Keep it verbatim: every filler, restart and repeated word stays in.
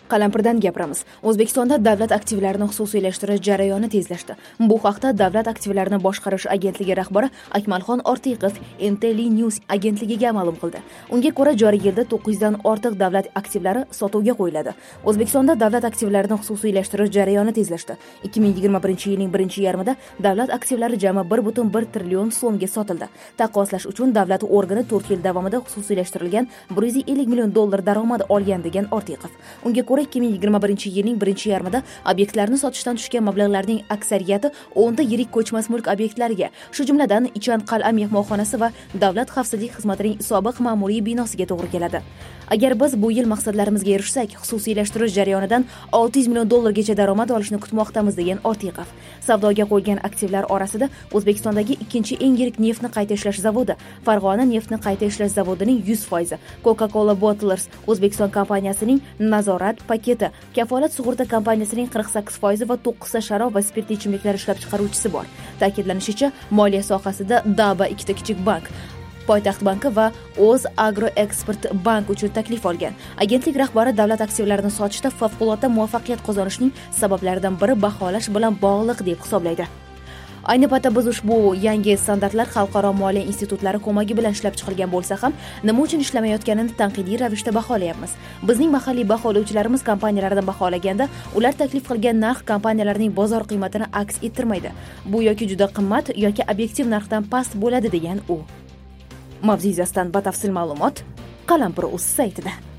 Qalampirdan gapiramiz. O'zbekistonda davlat aktivlarini xususiylashtirish jarayoni tezlashdi. Bu haqda Davlat aktivlarini boshqarish agentligi rahbari Akmalxon Ortiqov Intellinews agentligiga ma'lum qildi. Unga ko'ra, joriy yilda to'qqiz yuzdan ortiq davlat aktivlari sotuvga qo'yiladi. O'zbekistonda davlat aktivlarini xususiylashtirish jarayoni tezlashdi. ikki ming yigirma birinchi yilning birinchi yarmida davlat aktivlari jami bir butun bir trillion so'mga sotildi. Taqqoslash uchun davlat organi to'rt yil davomida xususiylashtirilgan bir yuz ellik million dollar daromad olgan degan Ortiqov. Unga ko'ra, ikki ming yigirma birinchi yilning birinchi yarmida obyektlarni sotishdan tushgan mablag'larning aksariyati o'nta yirik ko'chmas mulk obyektlariga, shu jumladan Ichan Qal'a mehmonxonasi va Davlat xavfsizlik xizmatining sobiq ma'muriy binosiga to'g'ri keladi. Agar biz bu yil maqsadlarimizga erishsak, xususiylashtirish jarayonidan olti yuz million dollargacha daromad olishni kutmoqdamiz degan Ortiqov. Savdoga qo'yilgan aktivlar orasida O'zbekistondagi ikkinchi eng yirik neftni qayta ishlash zavodi, Farg'ona neftni qayta ishlash zavodining yuz foiz, Coca-Cola Bottlers O'zbekiston kompaniyasining nazorat paketi, kafolat sug'urta kompaniyasining qirq sakkiz foiz va to'qqizta sharob va spirtli ichimliklar ishlab chiqaruvchisi bor. Ta'kidlanishicha, moliya sohasida Daba ikkita kichik bank, Poytaxt banki va O'z Agroeksport bank uchun taklif olgan. Agentlik rahbari davlat aktivlarini sotishda favqulodda muvaffaqiyat qozonishning sabablaridan biri baholash bilan bog'liq deb hisoblaydi. Ayni paytda biz ushbu yangi standartlar xalqaro moliya institutlari ko'magi bilan ishlab chiqilgan bo'lsa ham, nima uchun ishlamayotganini tanqidiy ravishda baholayapmiz. Bizning mahalliy baholovchilarimiz kompaniyalardan baholaganda, ular taklif qilgan narx kompaniyalarning bozor qiymatini aks ettirmaydi. Bu yoki juda qimmat yoki obyektiv narxdan past bo'ladi degan u. Mavzu yuzasidan batafsil ma'lumot Qalampir.uz saytida.